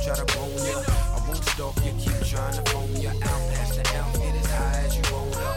try to bone ya. I won't stalk you, keep trying to phone ya. Out past the L, get as high as you roll up.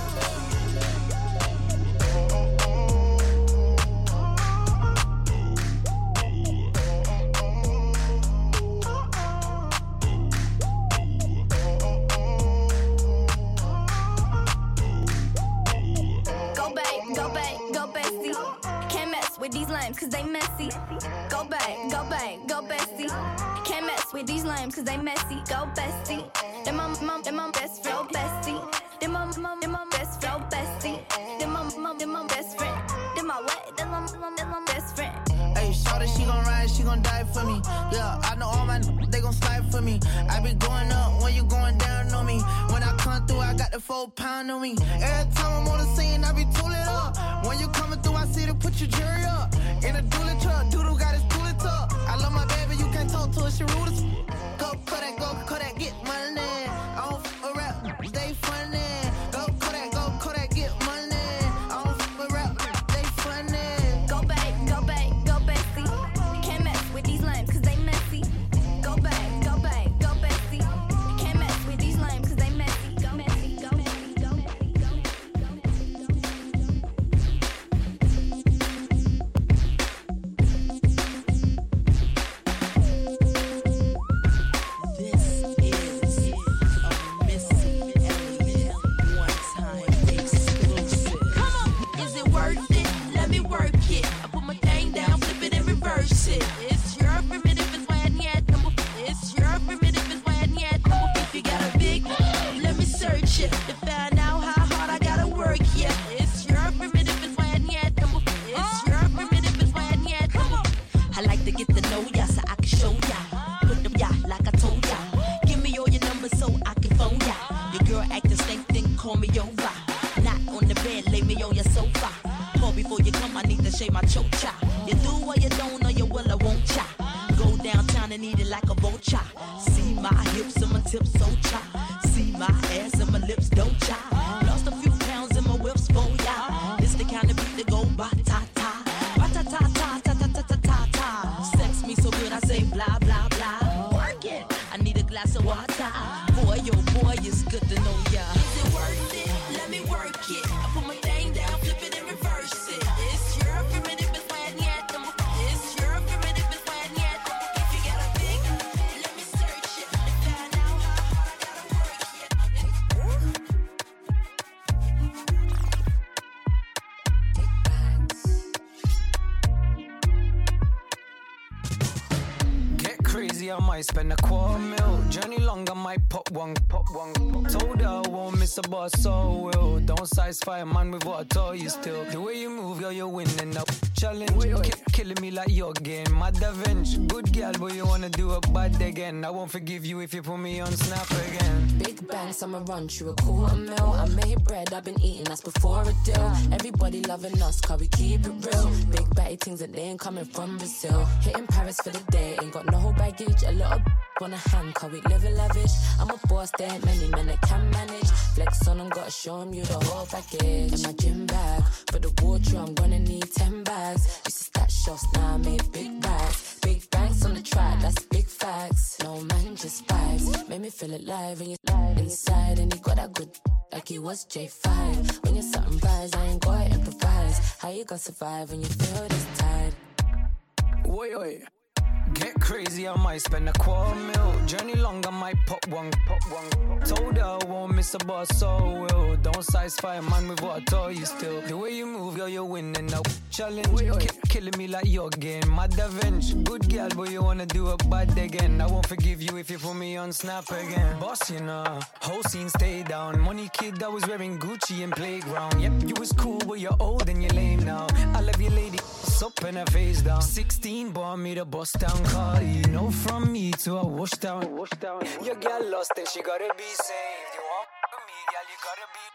With these limes, cause they messy. Go back, go bestie. Can't mess with these limes, cause they messy. Go bestie. Them my best friend, bestie. Them my best friend, bestie. Them my best friend. Them my what? Them my best friend. Hey, shawty, she gon' ride, she gon' die for me. Yeah, I know all my they gon' slide for me. I be going up when you going down on me. When I come through, I got the 4 pound on me. Every time I'm on the scene, I be tooling up. When you coming through, I see to put your jury up. In a dually truck, doodle got his tooling tuck. I love my baby, you can't talk to her, she rude as go Kodak, get money. I don't f*** a rap, they funny. Go Kodak, get money. I don't f*** a rap, they funny. Go bestie. Can't mess with these limes, cause they messy. Go back, go bestie. Can't mess with these limes, cause they messy. Go messy, go messy, go messy, go I might spend a $250,000. Journey long, I might pop one. Told her I won't miss a boss, so will. Don't satisfy a man with what I told you still. The way you move, girl, you're winning up. Challenge, killing me like you're getting mad revenge. Good girl, but you wanna do a bad again. I won't forgive you if you put me on Snap again. Big bang, summer run through a $250,000. I made bread, I've been eating, that's before a deal. Everybody loving us, cause we keep it real. Big batty things that they ain't coming from Brazil. Hitting Paris for the day, ain't got no whole baggage. A little on a hand, cause we live lavish. I'm a boss, there ain't many men that can manage. Flex on them, gotta show them you the whole package. In my gym bag, for the water, I'm gonna need 10 bags. Used to stack shots, now I made big bags. Big banks on the track, that's big facts. No man, just vibes. Made me feel alive when you inside. And you got that good, like you was J5. When you're something rise, I ain't gotta improvise. How you gonna survive when you feel this tired? Oi. Get crazy, I might spend a $250,000. Journey long, I might pop one. Told her I won't miss a boss, so will. Don't satisfy a man with what I told you still. The way you move, girl, you're winning now. Challenge, killing me like you're getting mad revenge. Good girl, but you wanna do a bad again. I won't forgive you if you put me on Snap again. Boss, you know, whole scene stay down. Money kid, I was wearing Gucci in playground. Yep, you was cool, but you're old and you're lame now. I love you, lady, up and her face down. 16 bought me the bust down car. You know, from me to a wash down. Your girl lost and she gotta be saved. You want me, girl, you gotta be.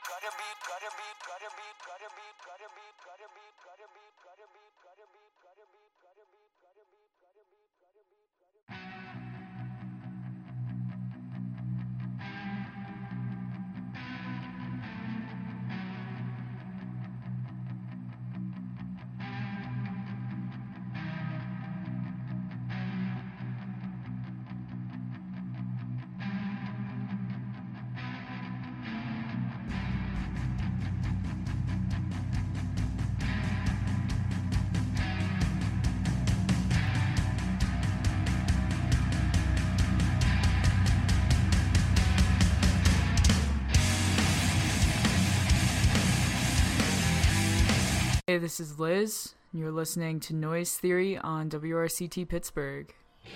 Hey, this is Liz, and you're listening to Noise Theory on WRCT Pittsburgh.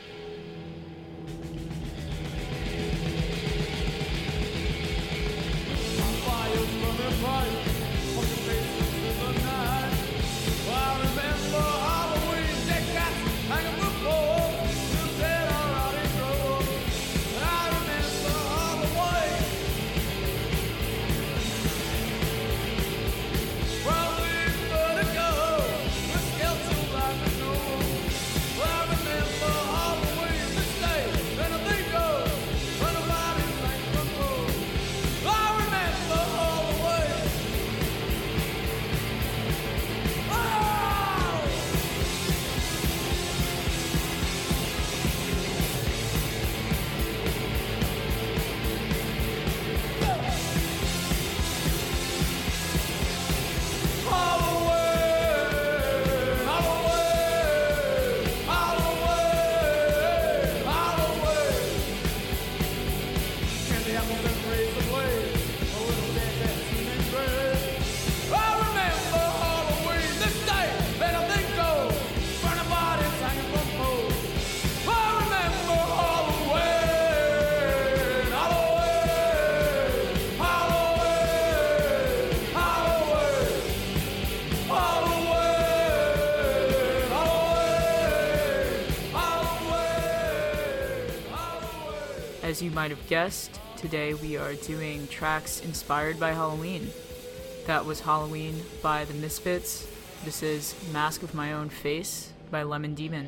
As you might have guessed, today we are doing tracks inspired by Halloween. That was Halloween by The Misfits. This is Mask of My Own Face by Lemon Demon.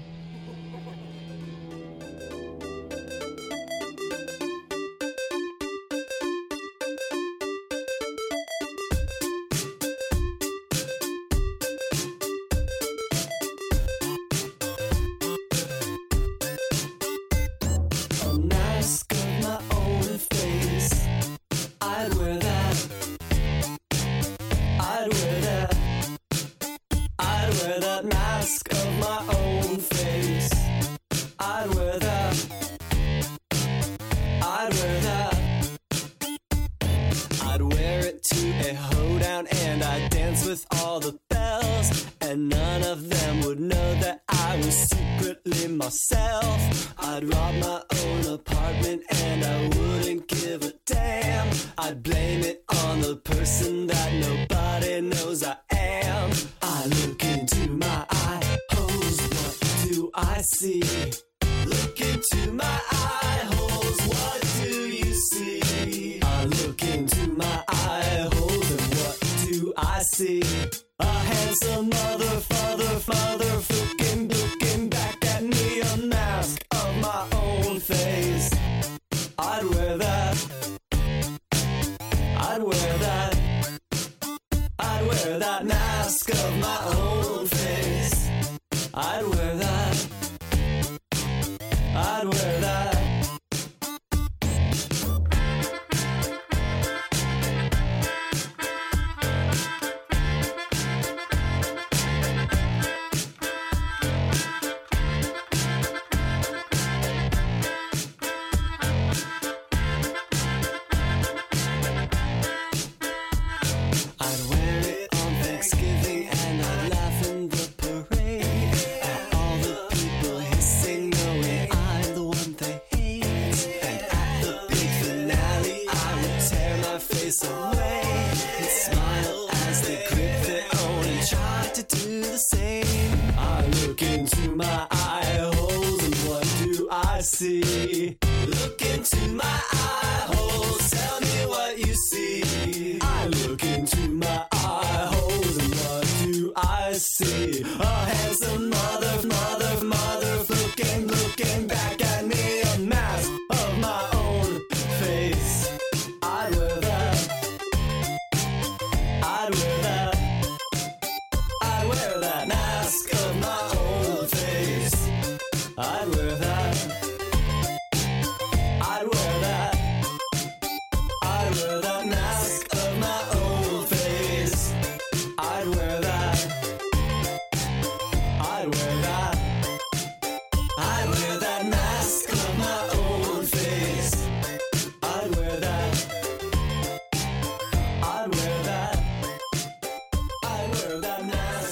I'd wear that mask.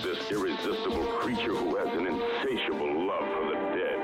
this irresistible creature who has an insatiable love for the dead.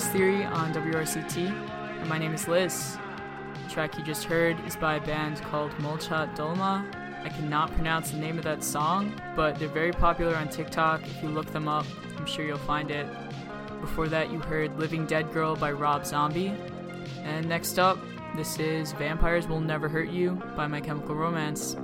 Theory on WRCT, and my name is Liz. The track you just heard is by a band called Molchat Dolma. I cannot pronounce the name of that song, but they're very popular on TikTok. If you look them up, I'm sure you'll find it. Before that, you heard Living Dead Girl by Rob Zombie. And next up, this is Vampires Will Never Hurt You by My Chemical Romance.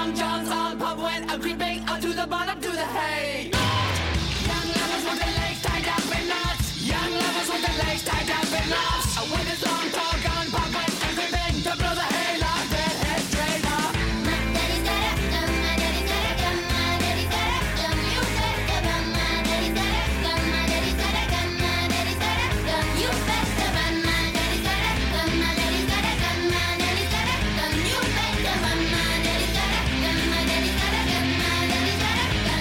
Long John's on pub when I'm creeping onto the bottom to the hay. Young lovers with their legs tied up in knots. Young lovers with their legs tied up in knots. With his long tall gun pub when I'm creeping to blow the hay long dead head straight off. My daddy's got a gun, my daddy's got a gun, my daddy's got a gun. You better run, my daddy's got a gun, my daddy's got a gun, my daddy's got a gun. You better run, my daddy's got a gun, my daddy's got a gun, my daddy's got a gun. You better run, my daddy's got a gun, my daddy's got a gun, my daddy's got a gun.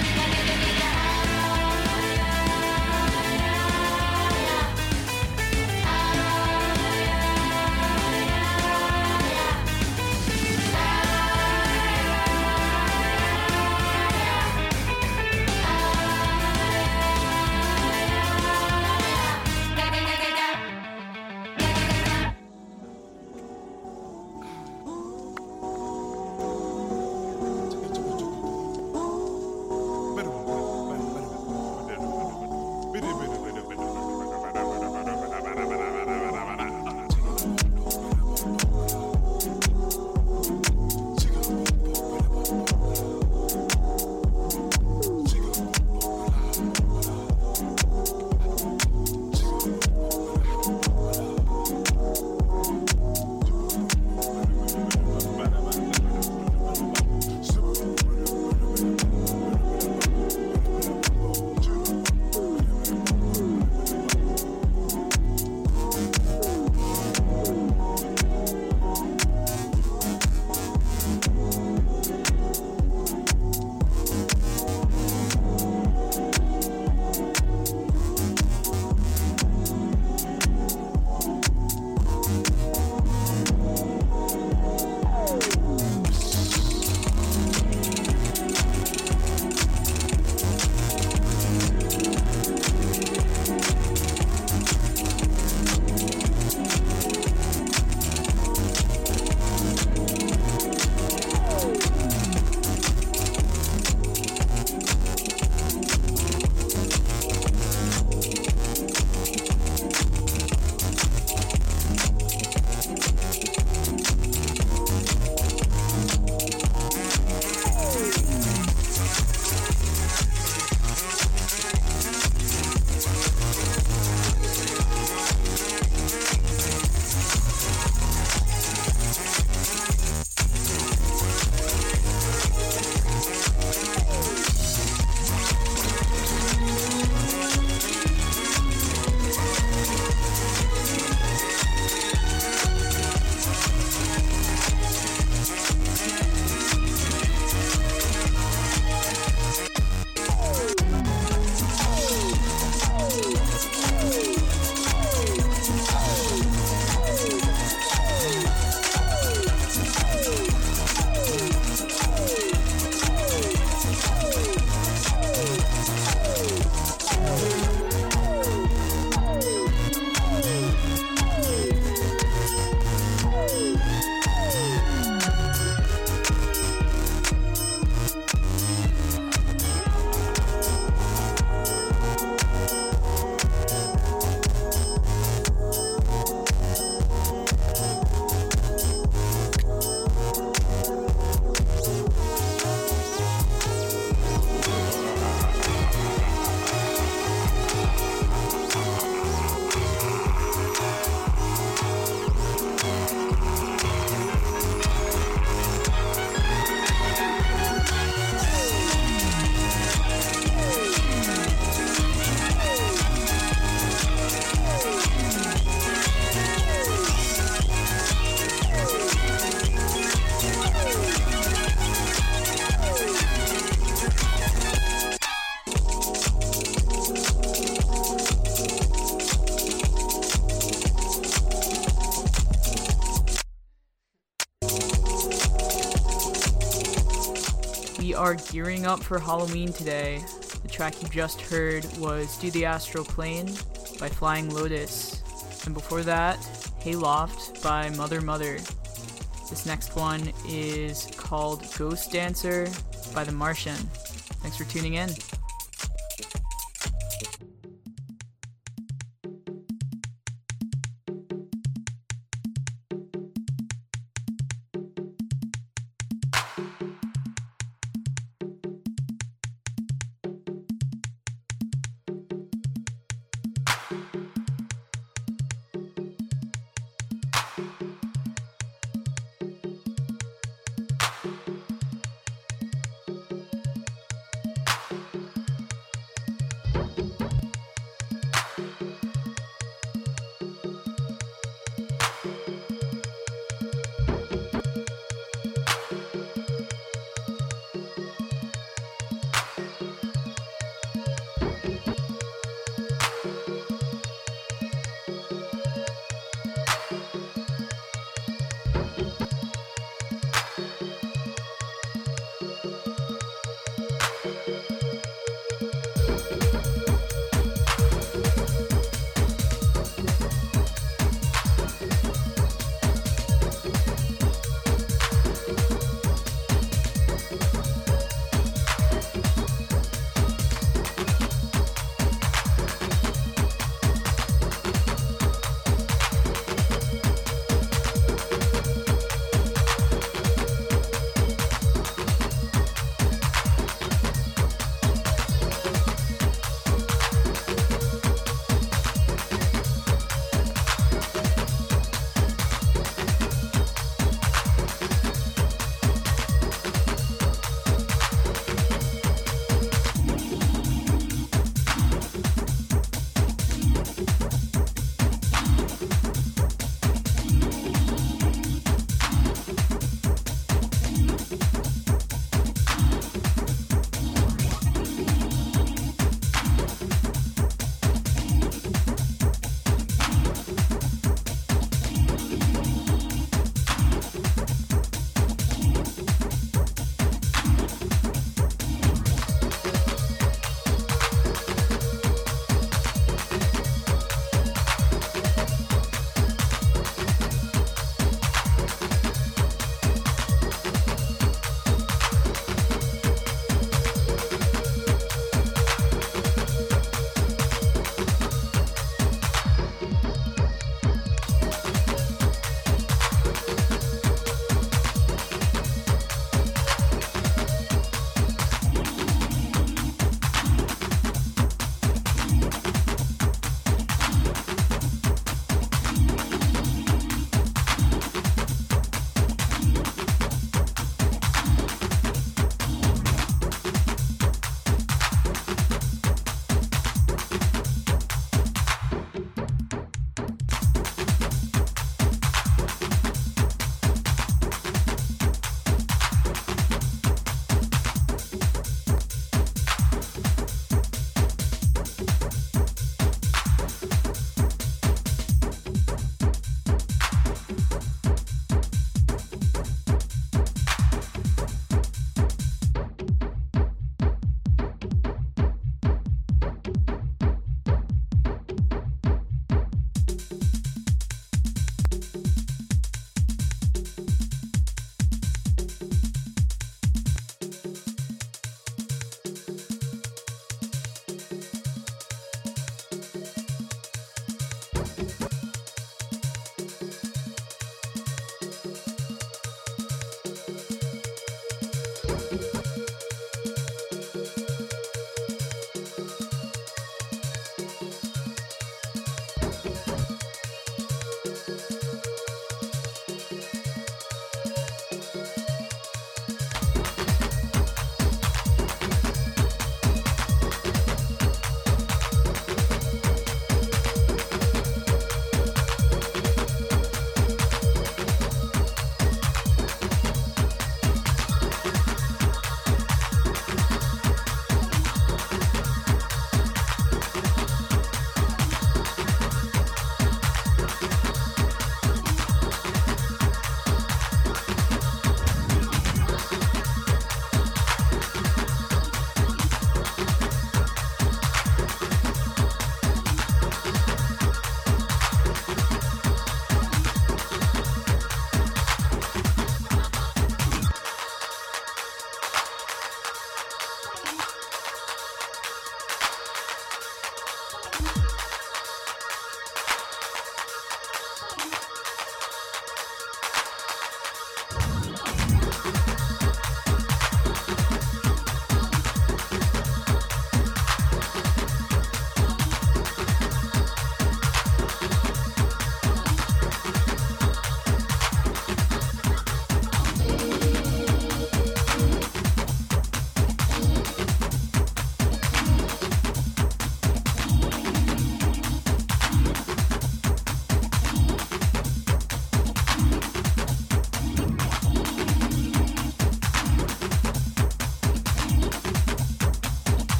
We are gearing up for Halloween today. The track you just heard was Do the Astral Plane by Flying Lotus. And before that, Hayloft by Mother Mother. This next one is called Ghost Dancer by The Martian. Thanks for tuning in.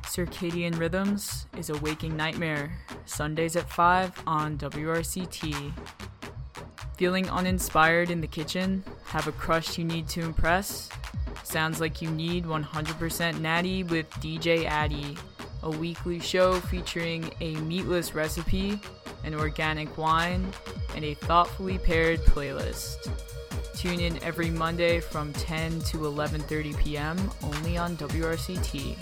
Circadian Rhythms is a Waking Nightmare, Sundays at 5 on WRCT. Feeling uninspired in the kitchen? Have a crush you need to impress? Sounds like you need 100% Natty with DJ Addy, a weekly show featuring a meatless recipe, an organic wine, and a thoughtfully paired playlist. Tune in every Monday from 10 to 11:30 p.m. only on WRCT.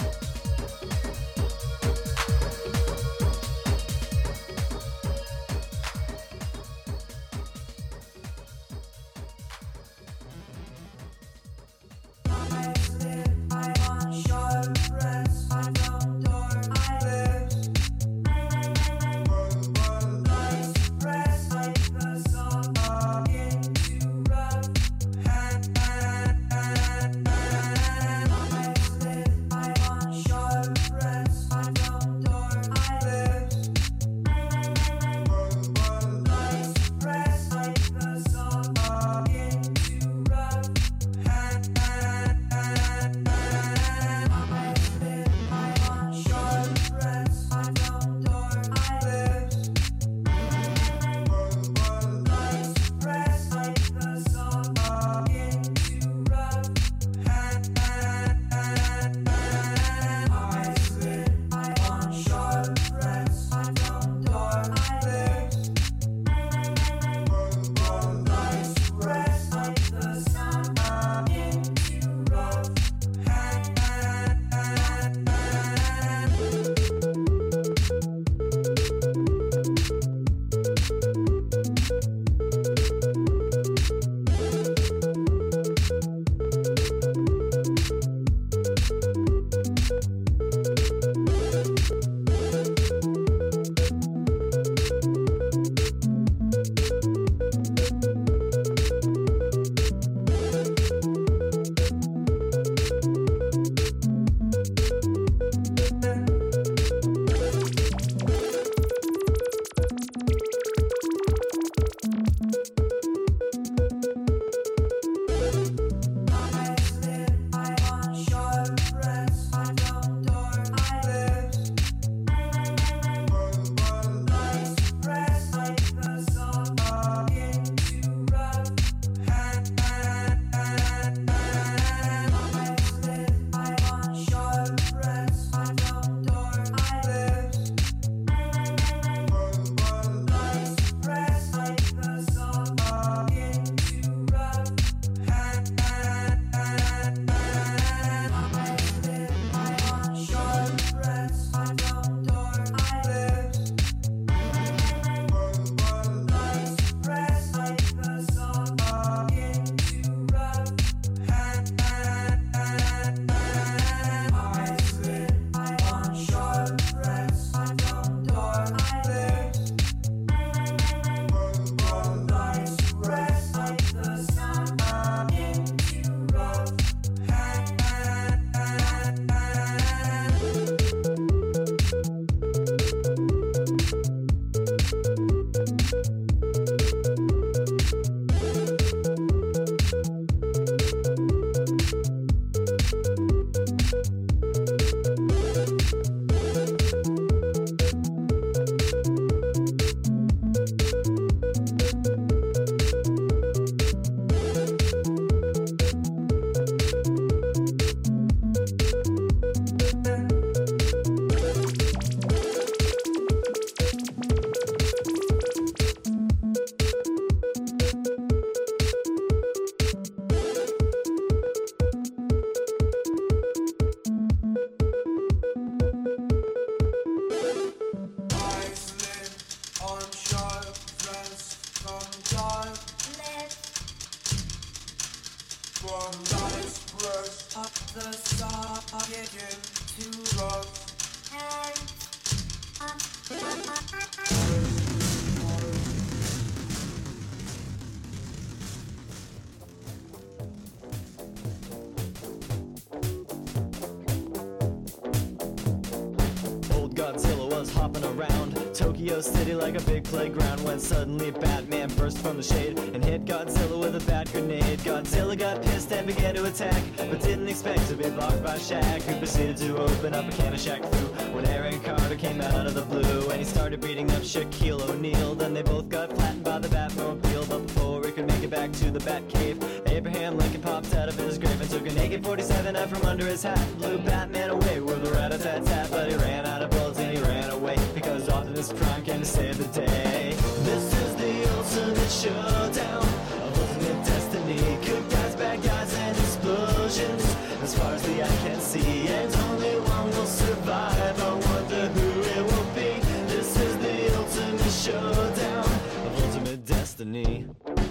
Godzilla was hopping around, Tokyo City like a big playground when suddenly Batman burst from the shade and hit Godzilla with a bat grenade. Godzilla got pissed and began to attack, but didn't expect to be blocked by Shaq, who proceeded to open up a can of Shaq Fu when Aaron Carter came out of the blue and he started beating up Shaquille O'Neal. Then they both got flattened by the Batmobile, but before we could make it back to the Batcave, Abraham Lincoln popped out of his grave and took an AK-47 out from under his hat and blew Batman away with a rat-a-tat-tat. But he ran out of bullets and he ran away because Optimus Prime came to save the day. This is the ultimate showdown of ultimate destiny. Good guys, bad guys, and explosions as far as the eye can see, and only one will survive. I wonder who it will be. This is the ultimate showdown of ultimate destiny.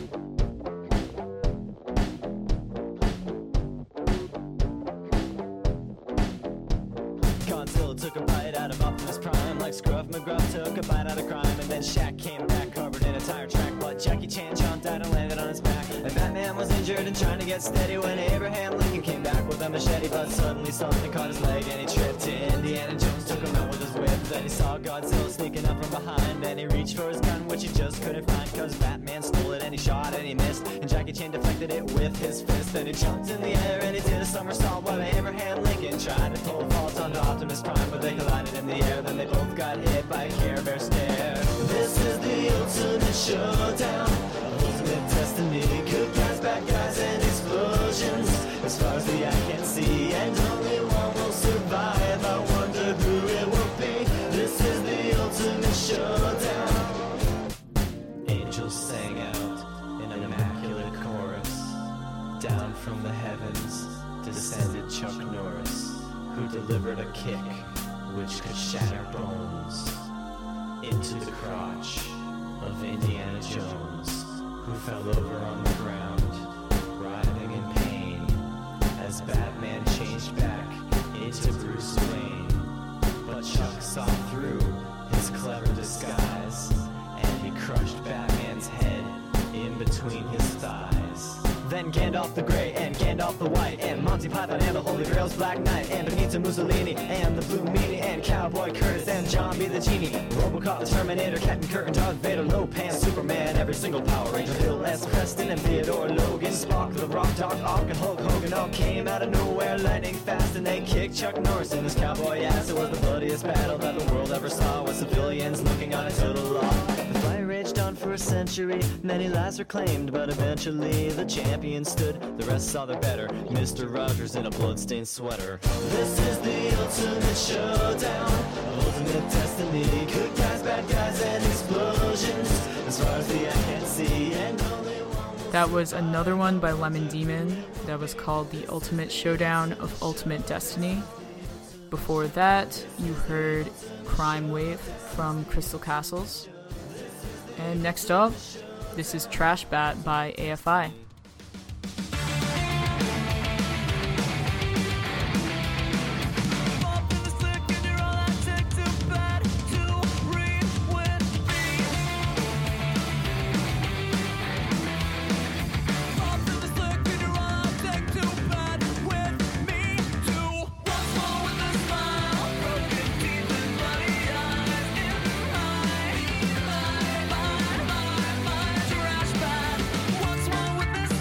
Godzilla took a bite out of Optimus Prime like Scruff McGruff took a bite out of crime, and then Shaq came back covered in a tire track, but Jackie Chan jumped out and landed on his back, and Batman was injured and trying to get steady when Abraham Lincoln came back with a machete, but suddenly something caught his leg and he tripped. Indiana Jones took him out with his whip, then he saw Godzilla sneaking up from behind, and he reached for his gun which he just couldn't find cause Batman stole it, and he shot and he missed, and Jackie Chan deflected it with his fist. Then he jumped in the air and he did a somersault while Abraham Lincoln tried to pull fault onto Optimus Prime, but they collided in the air. Then they both got hit by a Care Bear stare. This is the ultimate showdown of ultimate destiny. Good guys, bad guys, and explosions as far as the eye can see, and only one will survive. I wonder who it will be. This is the ultimate showdown. Angels sang out in an immaculate chorus. Down from the heavens descended Chuck Norris, who delivered a kick which could shatter bones into the crotch of Indiana Jones, who fell over on the ground, writhing in pain, as Batman changed back into Bruce Wayne. But Chuck saw through his clever disguise, and he crushed Batman's head in between his thighs. Then Gandalf the Grey and Gandalf the White and Monty Python and the Holy Grail's Black Knight and Benito Mussolini and the Blue Meanie and Cowboy Curtis and John B. the Genie, Robocop the Terminator, Captain Kirk and Darth Vader, Lopan, Superman, every single Power Ranger, Bill S. Preston and Theodore Logan, Spock, the Rock, Doc Ock and Hulk Hogan all came out of nowhere lightning fast, and they kicked Chuck Norris in his cowboy ass. It was the bloodiest battle that the world ever saw, with civilians looking on a total law. The fight raged on for a century, many lives were claimed, but eventually the champion stood. The rest saw their better, Mr. Rogers in a bloodstained sweater. This is the ultimate showdown of ultimate destiny. Good guys, bad guys, and explosions as far as the eye can see, and only one. That was another one by Lemon Demon that was called The Ultimate Showdown of Ultimate Destiny. Before that, you heard Crime Wave from Crystal Castles. And next up, this is Trash Bat by AFI. Trash bag. What's wrong with this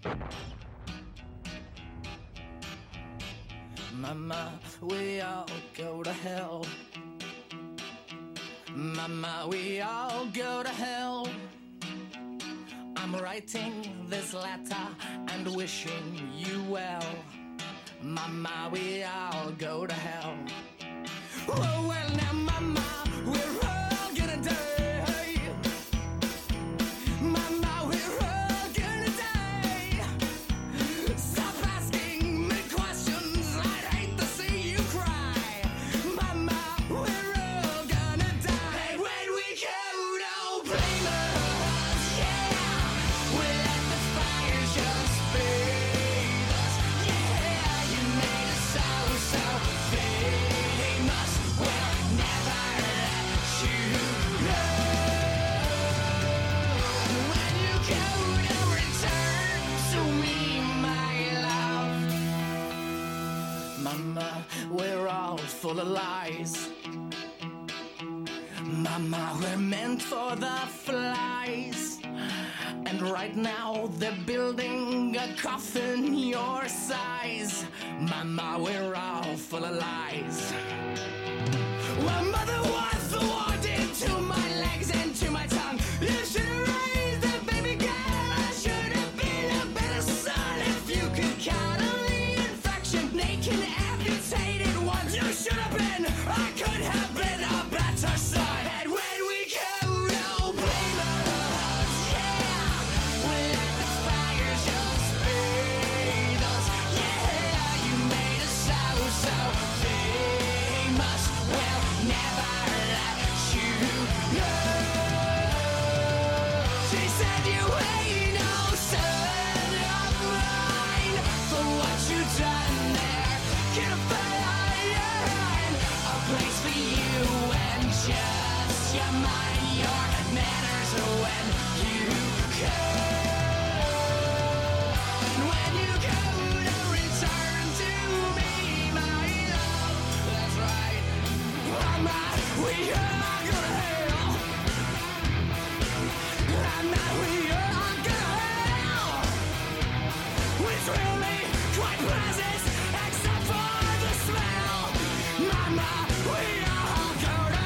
Mama, we all go to hell. Mama, we all go to hell. I'm writing this letter and wishing you well. Mama, we all go to hell. Oh, well, now, Mama, we're all gonna die. Mama, we're all gonna die. Stop asking me questions. I'd hate to see you cry. Mama, we're all gonna die. And when we go, don't blame us. Yeah, we let the fire just bathe us. Yeah, you made us so famous. We'll never let you go. When you go to return to me, my love. Mama, we're all full of lies. Mama, we're meant for the flies. And right now they're building a coffin your size. Mama, we're all full of lies. Well, Mother was the one to my legs and to my tongue. You should have raised a baby girl. I should have been a better son. If you could count on the infection, naked, amputated ones, you should have been. I could have been a better son. And when we go, don't blame us. Yeah, we let the fire just bathe us. Yeah, you made us so famous. We'll never let you go. She said you ain't no son of mine. For what you done there, get a fine. A place for you and just your mind, your manners when you go. And when you go to return to me, my love, that's right. Mama, we are gonna hell. Mama, we are gonna hell. It's really quite pleasant, except for the smell. Mama, we all go to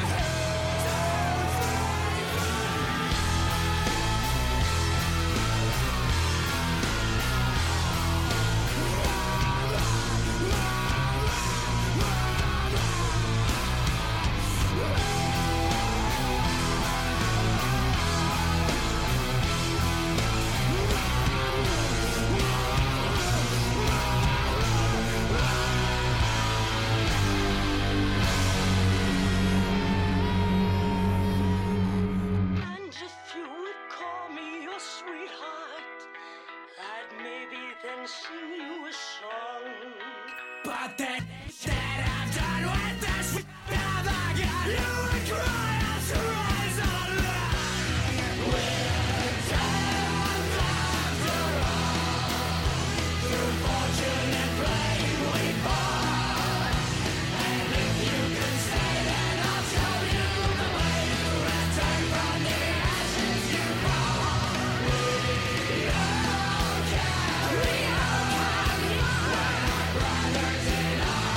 And if you would call me your sweetheart, I'd maybe then sing you a song. But that I've done with this, never got you would cry out to rise alone. We're dead after all. Through fortune and blame we fall. And if you could stay, then I'll show you the way to return from the ashes you fall. We all can, when our brothers in arms.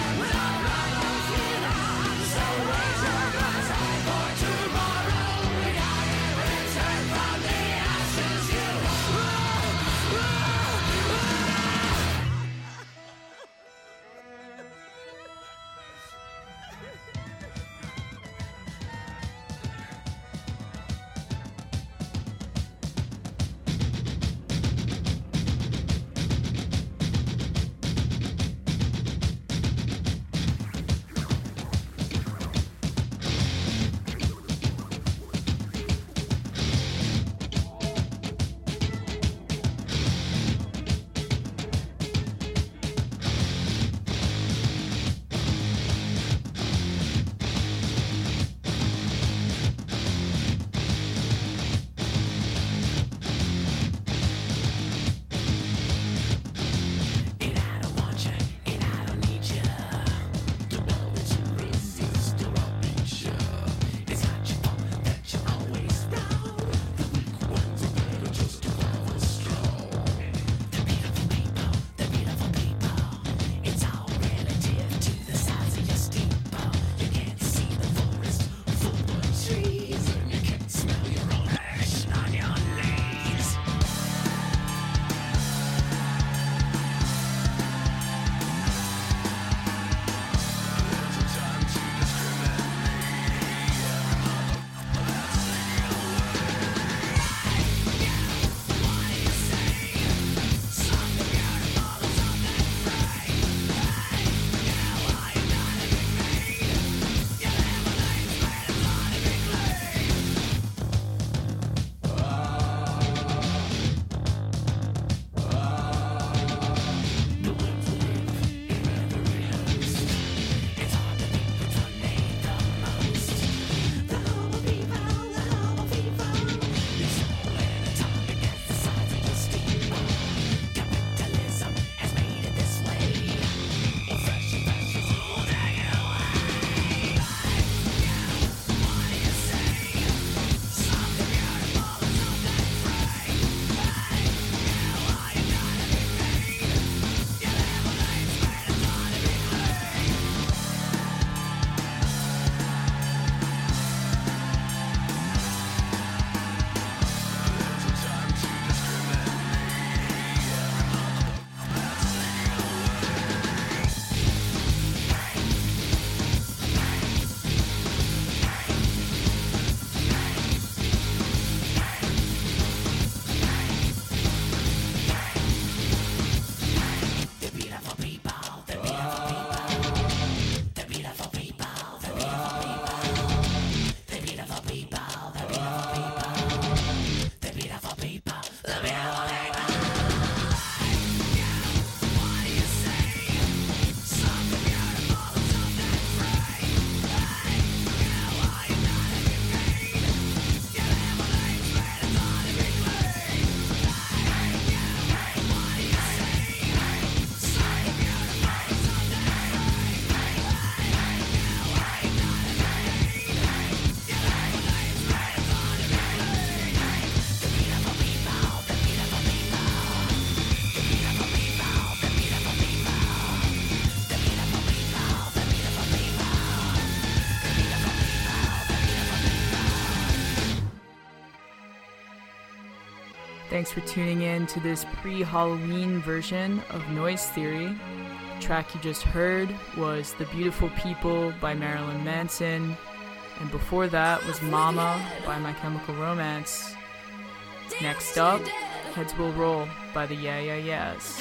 Thanks for tuning in to this pre-Halloween version of Noise Theory. The track you just heard was The Beautiful People by Marilyn Manson, and before that was Mama by My Chemical Romance. Next up, Heads Will Roll by the Yeah Yeah Yeahs.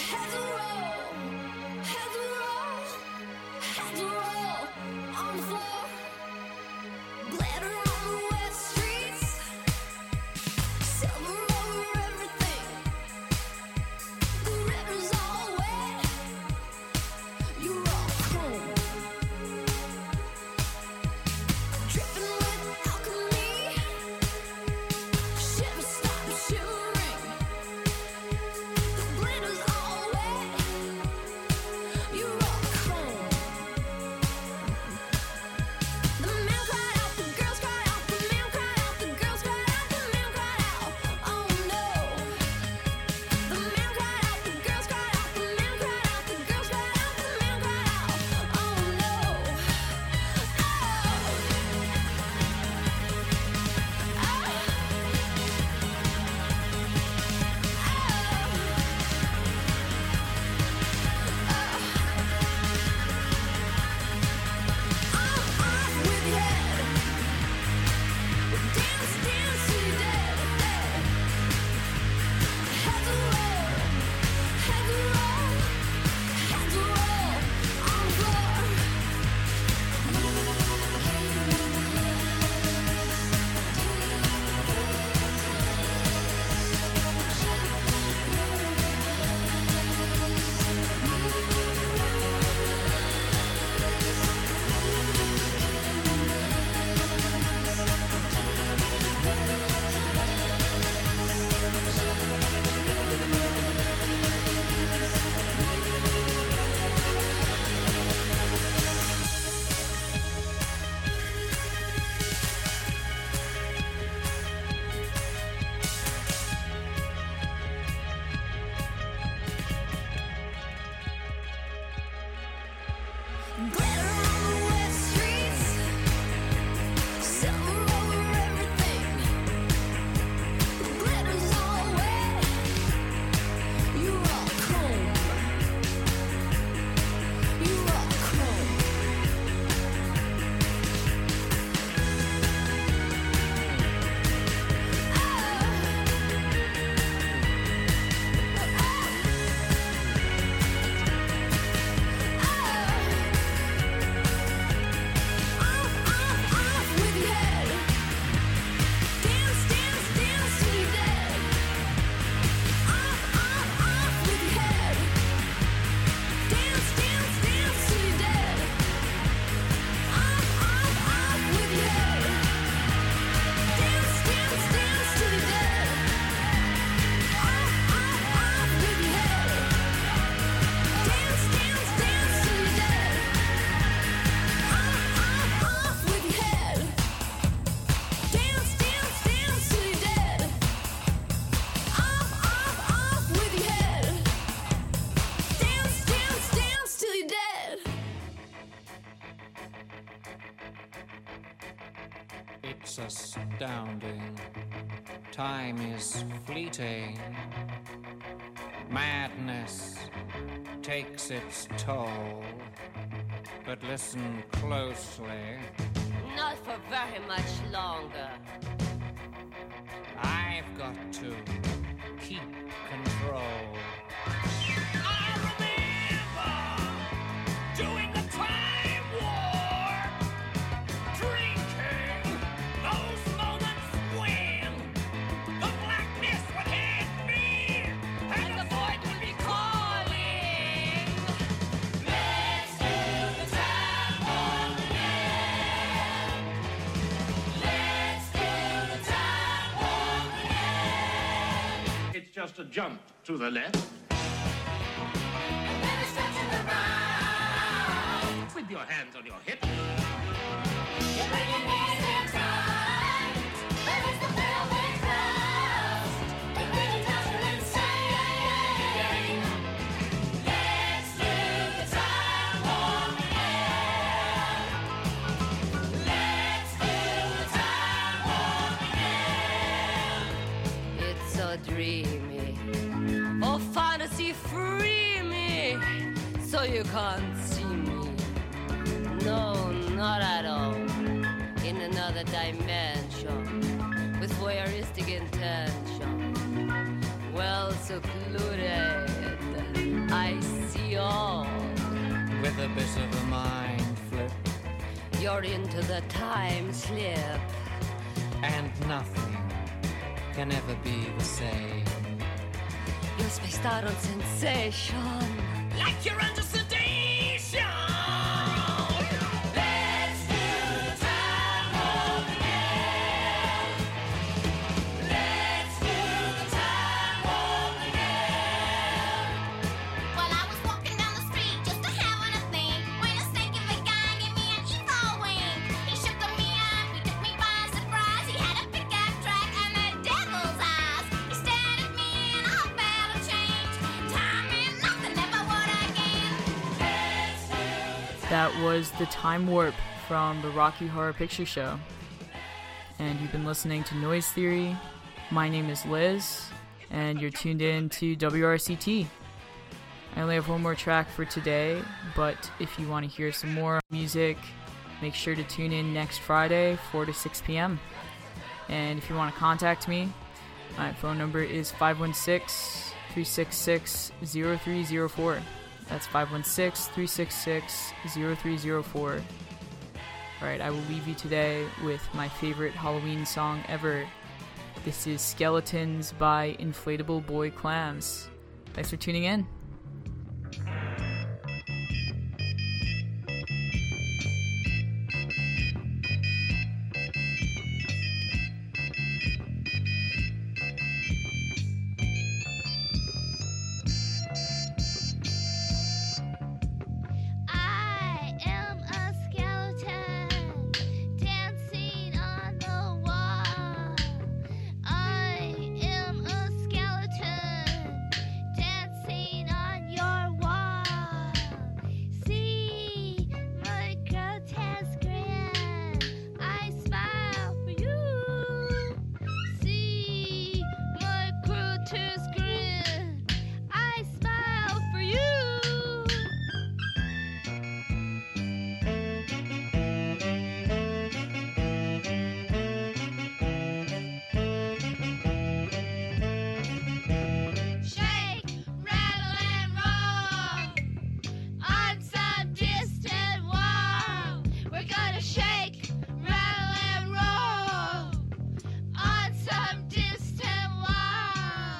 It's astounding. Time is fleeting. Madness takes its toll. But listen closely. Not for very much longer. I've got to keep control. I remember doing the time war, drinking those moments when the blackness would hit me and the void would be calling. Let's do the time war again. Let's do the time war again. It's just a jump to the left. With your hands on your hips. You're bringing me in tight. There is the velvet crust. It really does you insane. Let's do the time war again. Let's do the time war again. It's so dreamy. So you can't see me. No, not at all. In another dimension, with voyeuristic intention. Well secluded, I see all. With a bit of a mind flip. You're into the time slip. And nothing can ever be the same. You're spaced out on sensation. Like you're under sedation. Let's do the time warp again. Let's do the time warp again. Well, I was walking down the street just a having a thing when a stinking guy gave me an evil wink. He shook me up, he took me by surprise. He had a pickup truck and the devil's eyes. He stared at me and I felt a change. Time and nothing ever would again. That was The Time Warp from the Rocky Horror Picture Show. And you've been listening to Noise Theory. My name is Liz, and you're tuned in to WRCT. I only have one more track for today, but if you want to hear some more music, make sure to tune in next Friday, 4 to 6 p.m. And if you want to contact me, my phone number is 516-366-0304. That's 516-366-0304. Alright, I will leave you today with my favorite Halloween song ever. This is Skeletons by Inflatable Boy Clams. Thanks for tuning in. I am a skeleton dancing on the wall. I am a skeleton dancing on your wall. See my grotesque grin. I smile for you. See my grotesque grin. I smile for you. Shake, rattle, and roll on some distant wall. We're gonna shake, rattle, and roll on some distant wall.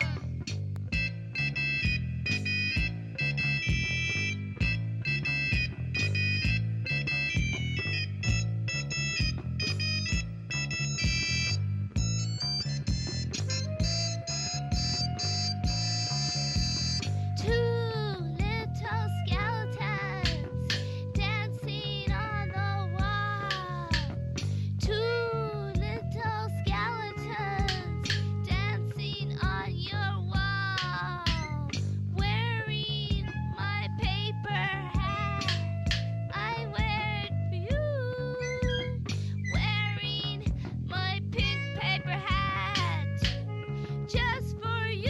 Two little skeletons dancing on the wall. Two little skeletons dancing on your wall. Wearing my paper hat, I wear it for you. Wearing my pink paper hat, just for you.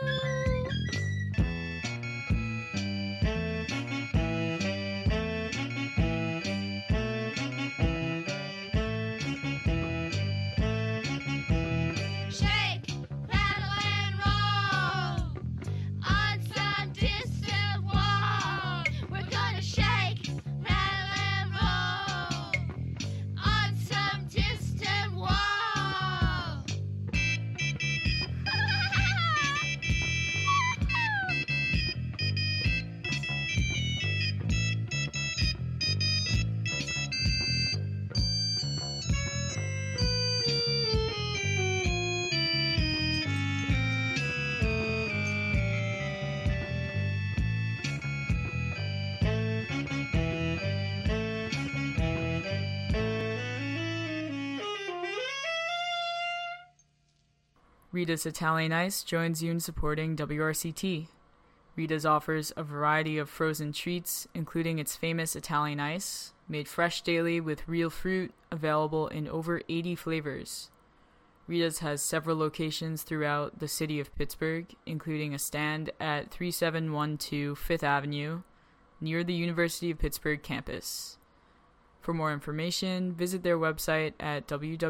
Shake, rattle, and roll on some distant wall. We're gonna shake, rattle, and roll on some distant wall. Rita's Italian Ice joins you in supporting WRCT. Rita's offers a variety of frozen treats, including its famous Italian Ice, made fresh daily with real fruit, available in over 80 flavors. Rita's has several locations throughout the city of Pittsburgh, including a stand at 3712 5th Avenue, near the University of Pittsburgh campus. For more information, visit their website at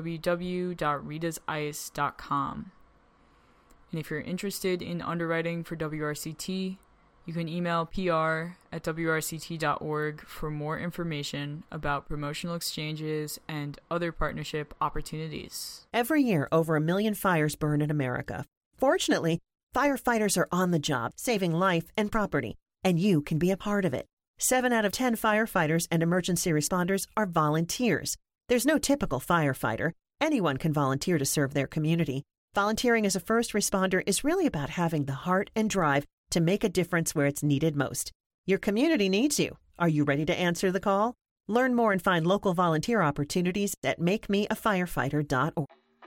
www.ritasice.com. And if you're interested in underwriting for WRCT, you can email pr@wrct.org for more information about promotional exchanges and other partnership opportunities. Every year, over 1 million fires burn in America. Fortunately, firefighters are on the job, saving life and property, and you can be a part of it. 7 out of 10 firefighters and emergency responders are volunteers. There's no typical firefighter. Anyone can volunteer to serve their community. Volunteering as a first responder is really about having the heart and drive to make a difference where it's needed most. Your community needs you. Are you ready to answer the call? Learn more and find local volunteer opportunities at makemeafirefighter.org.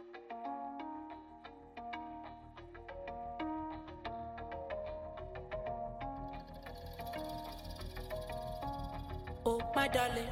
Oh, my darling.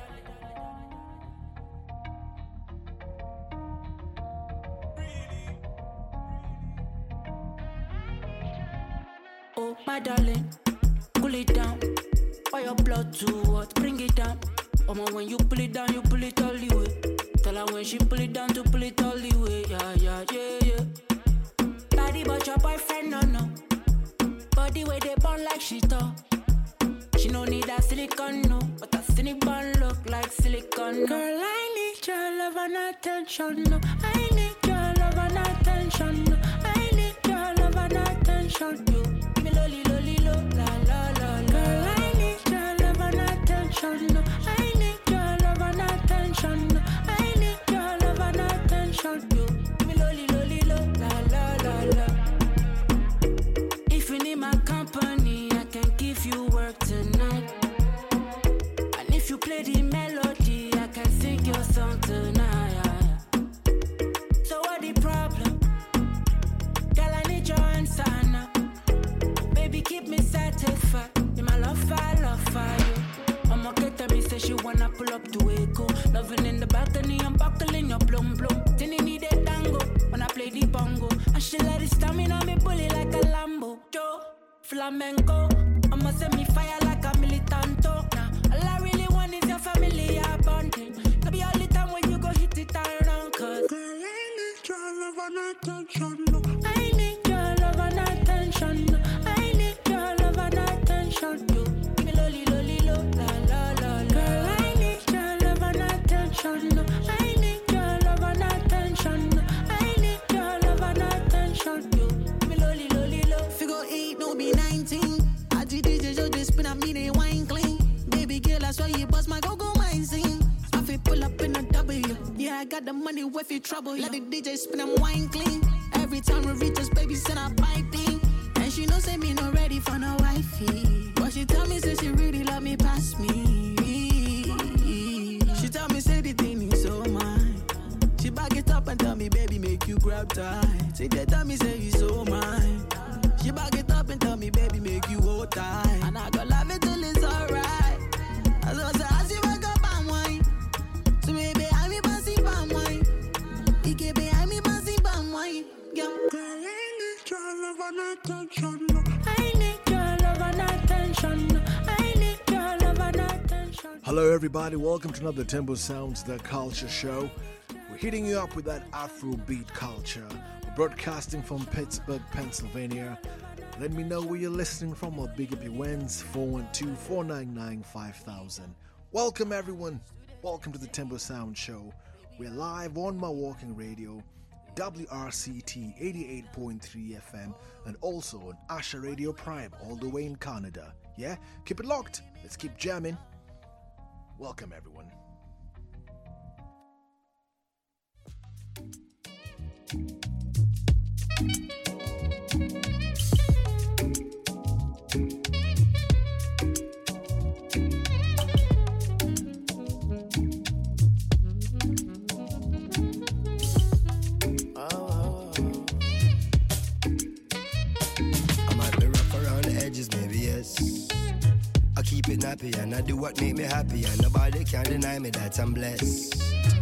Oh, my darling, cool it down. Why your blood too hot? Bring it down. Mama, when you pull it down, you pull it all the way. Tell her when she pull it down to pull it all the way. Yeah, yeah, yeah, yeah. Daddy, but your boyfriend, no. Body where they burn like she thought. She no need that silicone, no. But a silicone look like silicone, no. Girl, I need your love and attention, no. I need your love and attention, no. I need your love and attention, you. Give me lolly, lolly, lo, la, la, la, la. Girl, I need your love and attention, no. I need your love and attention, no. I need your love and attention, you. Give me lolly, lolly, lo, la, la, la, la. If you need my company, I can give you work tonight. And if you play the melody, I can sing your song tonight. So what the problem? Girl, I need your answer now. Baby, keep me satisfied. In my love for you. Mama get me say she wanna pull up to Echo. Loving in the balcony, I'm buckling your blum blum. Then you need a tango when I play the bongo. And she let it stamina me bully like a Lambo. Joe, flamenco. I'ma send me fire like a militanto. Nah, all I really want is your family bonding. Could be all the time when you go hit it around. Cause girl, I need your love and attention, no. I need your love and attention, no. I need your love and attention, you. Give me lolly, lolly, lo, la, la, la, la. Girl, I need your love and attention, no. I need your love and attention, no. I need your love and attention, you. Give me lolly, lolly, lo. Figure 8, no be 19. I did DJ, so this spin, I mean they wine clean. Baby girl, that's why you bust my go-go mind scene. I feel pull up in a W. Yeah, I got the money with you trouble. Let the DJ spin, I'm wine clean. Every time we reach us, baby, send her piping. And she know say me not ready for no wifey. But she tell me say she really love me past me. She tell me say the thing is so mine. She back it up and tell me, baby, make you grab tight. Say that tell me say you so mine. She back it up and tell me, baby, make you hold tight. And I go love it till it's alright. As I say, I see wake up and wine. So baby, I me passing palm wine. He can be I me passing palm wine. Yeah. Girl, I need your love and attention. No. I need your love and attention. No. I need your love and attention. Hello everybody, welcome to another Tempo Sounds The Culture Show. We're hitting you up with that Afrobeat culture. We're broadcasting from Pittsburgh, Pennsylvania. Let me know where you're listening from. I'll big up your wins. 412-499-5000. Welcome everyone. Welcome to the Tempo Sound Show. We're live on my walking radio, WRCT 88.3 FM, and also on Asha Radio Prime all the way in Canada. Yeah? Keep it locked. Let's keep jamming. Welcome everyone. Keep it nappy and I do what make me happy, and nobody can deny me that I'm blessed.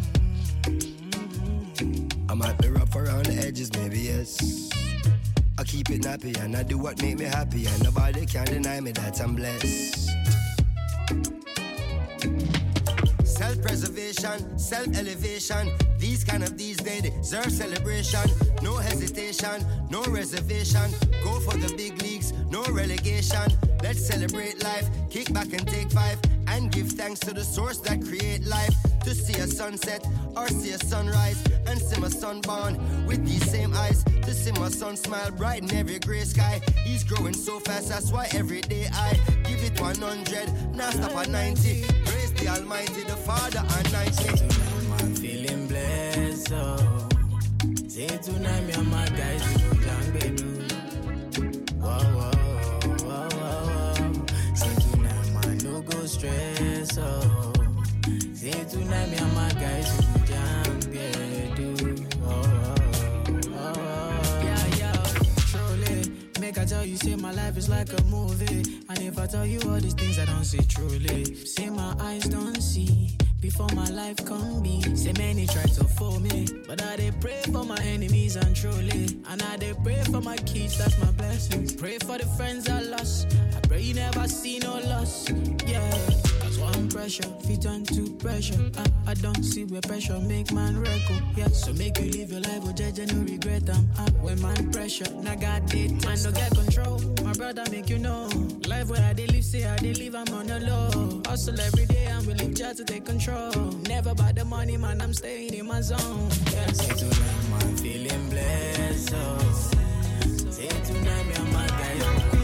I might be rough around the edges, maybe yes. I keep it nappy and I do what make me happy, and nobody can deny me that I'm blessed. Self-preservation, self-elevation. These days deserve celebration. No hesitation, no reservation. Go for the big leagues, no relegation. Let's celebrate life, kick back and take 5. And give thanks to the source that create life. To see a sunset or see a sunrise. And see my son born with these same eyes. To see my son smile bright in every grey sky. He's growing so fast, that's why every day I give it 100, now stop at 90. Praise the Almighty, the Father and 90. I'm feeling blessed, oh. Say tonight me and my guys we go down bedu. Whoa. Say tonight man no go stress, oh. Say tonight me and my guys we go down bedu. Yeah. Truly, make I tell you, say my life is like a movie. And if I tell you all these things I don't see truly. Say my eyes don't see before my life come be. Say many try to fool me, but I dey pray for my enemies and truly. And I dey pray for my kids, that's my blessing. Pray for the friends I lost. I pray you never see no loss. Yeah, that's one pressure, fit on to pressure. I don't see where pressure make man record. Yeah, so make you live your life, oh judge and no regret. I'm up when man pressure, now God did. Man don't get control, my brother make you know. Life where I dey live, say I dey live, I'm on the low. Hustle every day, I'm willing to take control. Never by the money, man, I'm staying in my zone. Yeah, say tonight, man, feeling blessed. Oh. Say tonight, me and my guys.